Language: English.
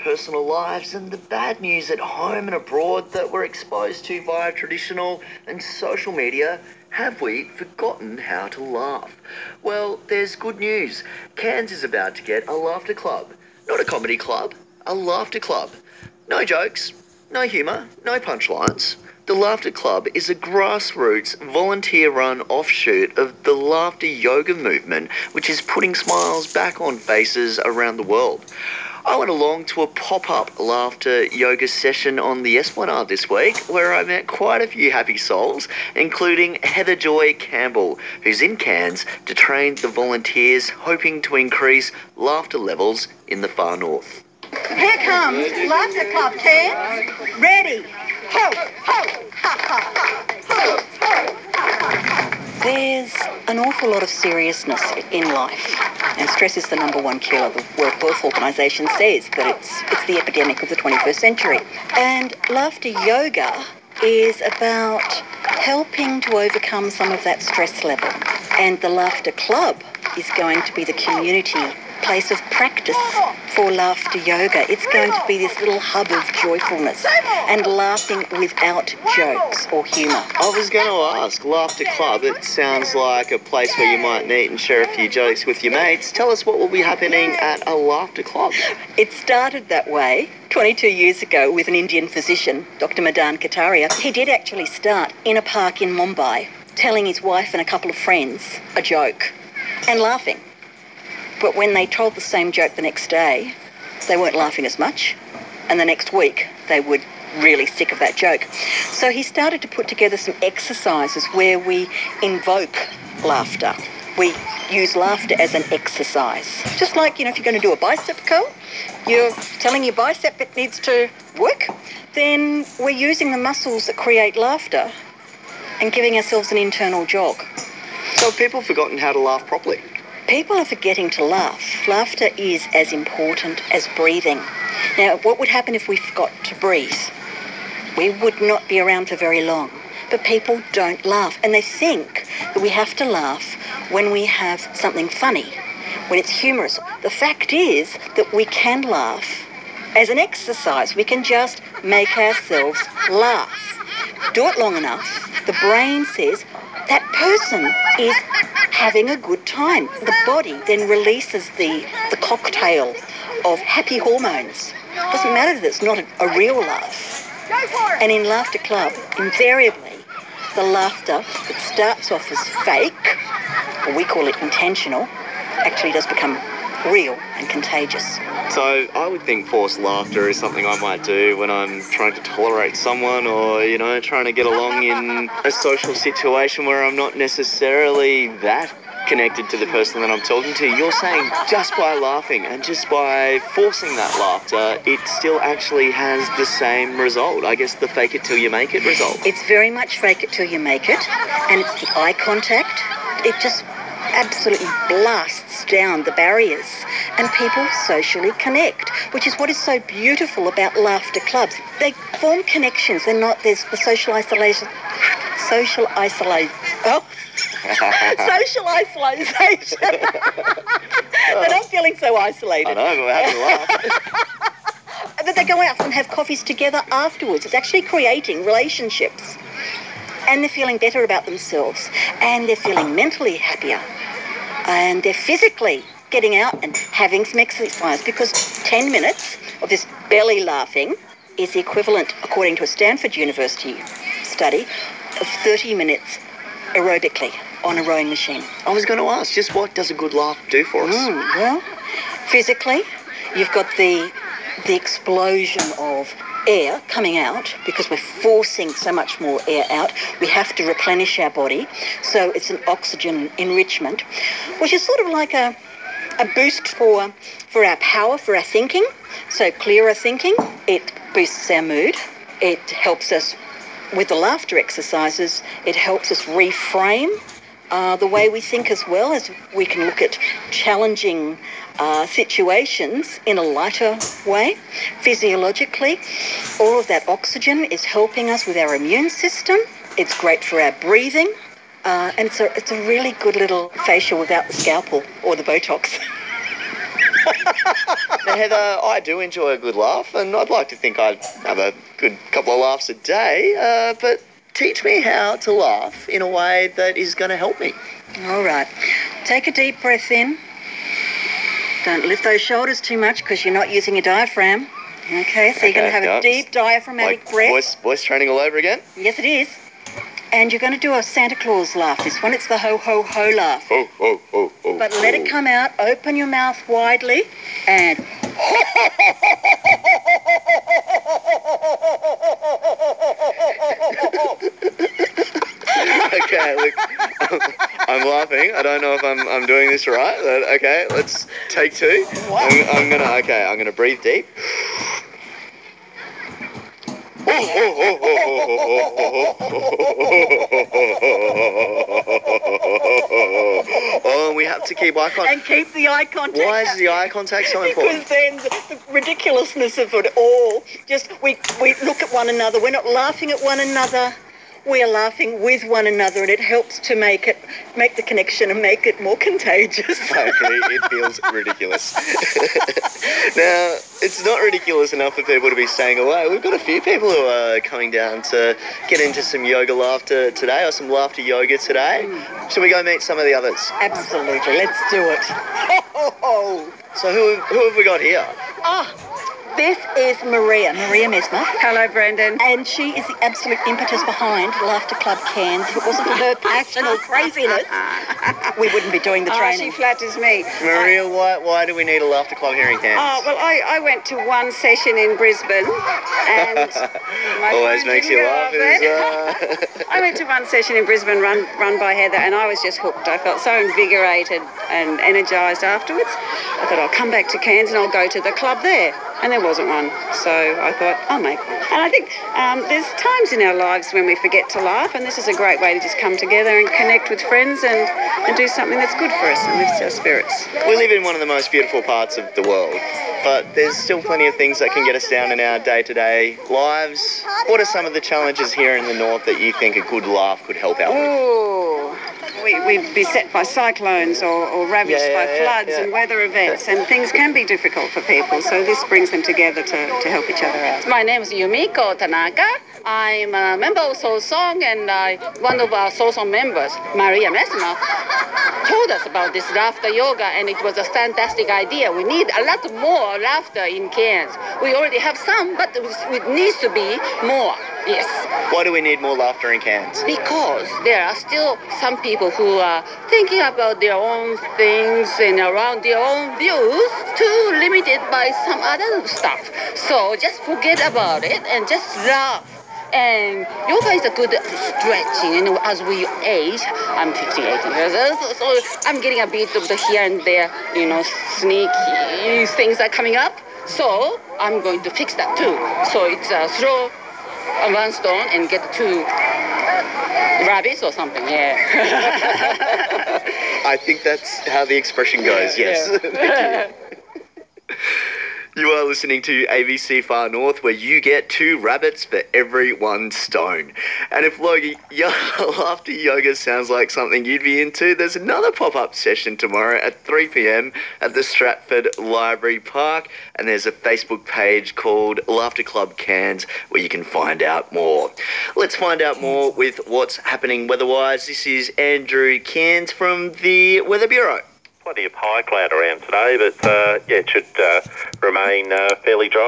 personal lives and the bad news at home and abroad that we're exposed to via traditional and social media, have we forgotten how to laugh? Well, there's good news. Cairns is about to get a laughter club. Not a comedy club, a laughter club. No jokes, no humour, no punchlines. The Laughter Club is a grassroots, volunteer-run offshoot of the laughter yoga movement, which is putting smiles back on faces around the world. I went along to a pop-up laughter yoga session on the Esplanade this week, where I met quite a few happy souls, including Heather Joy Campbell, who's in Cairns to train the volunteers, hoping to increase laughter levels in the far north. Here comes Laughter Club, Cairns. Ready. Ho, ho, ha, ha, ha. Ho, ho. There's an awful lot of seriousness in life, and stress is the number one killer. The World Health Organization says that it's the epidemic of the 21st century. And laughter yoga is about helping to overcome some of that stress level. And the Laughter Club is going to be the community place of practice for laughter yoga. It's going to be this little hub of joyfulness and laughing without jokes or humour. I was going to ask, Laughter Club, it sounds like a place where you might meet and share a few jokes with your mates. Tell us what will be happening at a Laughter Club. It started that way 22 years ago with an Indian physician, Dr. Madan Kataria. He did actually start in a park in Mumbai, telling his wife and a couple of friends a joke and laughing. But when they told the same joke the next day, they weren't laughing as much. And the next week, they were really sick of that joke. So he started to put together some exercises where we invoke laughter. We use laughter as an exercise. Just like, if you're going to do a bicep curl, you're telling your bicep it needs to work, then we're using the muscles that create laughter and giving ourselves an internal jog. So have people forgotten how to laugh properly? People are forgetting to laugh. Laughter is as important as breathing. Now, what would happen if we forgot to breathe? We would not be around for very long. But people don't laugh, and they think that we have to laugh when we have something funny, when it's humorous. The fact is that we can laugh as an exercise. We can just make ourselves laugh. Do it long enough, the brain says that person is having a good time. The body then releases the cocktail of happy hormones. It doesn't matter that it's not a real laugh. And in Laughter Club, invariably, the laughter that starts off as fake, or we call it intentional, actually does become real and contagious. So I would think forced laughter is something I might do when I'm trying to tolerate someone or, trying to get along in a social situation where I'm not necessarily that connected to the person that I'm talking to. You're saying just by laughing and just by forcing that laughter, it still actually has the same result. I guess the fake it till you make it result. It's very much fake it till you make it, and it's the eye contact. It just absolutely blasts down the barriers and people socially connect, which is what is so beautiful about laughter clubs. They form connections. There's the social isolation. Social isolation. They're not feeling so isolated. I know, but we're having a laugh. But they go out and have coffees together afterwards. It's actually creating relationships. And they're feeling better about themselves. And they're feeling mentally happier. And they're physically getting out and having some exercise, because 10 minutes of this belly laughing is the equivalent, according to a Stanford University study, of 30 minutes aerobically on a rowing machine. I was going to ask, just what does a good laugh do for us? Well, physically, you've got the explosion of air coming out because we're forcing so much more air out. We have to replenish our body. So it's an oxygen enrichment, which is sort of like a boost for our power, for our thinking. So clearer thinking, it boosts our mood. It helps us with the laughter exercises. It helps us reframe the way we think, as well as we can look at challenging situations in a lighter way. Physiologically, all of that oxygen is helping us with our immune system. It's great for our breathing, and it's a really good little facial without the scalpel or the Botox. Now, Heather, I do enjoy a good laugh, and I'd like to think I'd have a good couple of laughs a day, but teach me how to laugh in a way that is going to help me. All right. Take a deep breath in. Don't lift those shoulders too much because you're not using your diaphragm. Okay, so you're going to have a deep diaphragmatic breath. Voice training all over again? Yes, it is. And you're going to do a Santa Claus laugh. This one, it's the ho, ho, ho laugh. Ho, ho, ho, ho. But let it come out. Open your mouth widely and... Okay, look, I'm laughing. I don't know if I'm doing this right, but okay, let's take two. I'm gonna breathe deep. Oh, and we have to keep eye contact. And keep the eye contact. Why is the eye contact so important? Because then the ridiculousness of it all, just we look at one another. We're not laughing at one another. We are laughing with one another, and it helps to make the connection and make it more contagious. I agree. It feels ridiculous. Now, it's not ridiculous enough for people to be staying away. We've got a few people who are coming down to get into some yoga laughter today, or some laughter yoga today. Shall we go meet some of the others? Absolutely. Let's do it. So who have we got here? This is Maria Mesmer. Hello, Brendan. And she is the absolute impetus behind Laughter Club Cairns. If it wasn't for her passion or craziness, we wouldn't be doing the training. She flatters me. Maria, why do we need a laughter club here in Cairns? Well, I went to one session in Brisbane, and my always phone makes didn't you go laugh. off. I went to one session in Brisbane run by Heather, and I was just hooked. I felt so invigorated and energised afterwards. I thought I'll come back to Cairns and I'll go to the club there. And there wasn't one, so I thought I'll make one. And I think there's times in our lives when we forget to laugh, and this is a great way to just come together and connect with friends and do something that's good for us and lifts our spirits. We live in one of the most beautiful parts of the world, but there's still plenty of things that can get us down in our day-to-day lives. What are some of the challenges here in the north that you think a good laugh could help out with? Ooh. We'd be beset by cyclones or ravaged by floods and weather events, and things can be difficult for people, so this brings them together to help each other out. My name is Yumiko Tanaka. I'm a member of Soul Song, and one of our Soul Song members, Maria Mesmer, told us about this laughter yoga, and it was a fantastic idea. We need a lot more laughter in Cairns. We already have some, but it needs to be more. Yes. Why do we need more laughter in Cairns? Because there are still some people who are thinking about their own things and around their own views, too limited by some other stuff. So just forget about it and just laugh. And yoga is a good stretching, and as we age, I'm 58 years old, so I'm getting a bit of the here and there, sneaky things are coming up. So I'm going to fix that too. So it's a slow one stone and get two rabbits or something, yeah. I think that's how the expression goes, yes. Yeah. Thank you. You are listening to ABC Far North, where you get 2 rabbits for every 1 stone. And if laughter yoga sounds like something you'd be into, there's another pop-up session tomorrow at 3 p.m. at the Stratford Library Park. And there's a Facebook page called Laughter Club Cairns where you can find out more. Let's find out more with what's happening weather-wise. This is Andrew Cairns from the Weather Bureau. Plenty of high cloud around today, but it should remain fairly dry.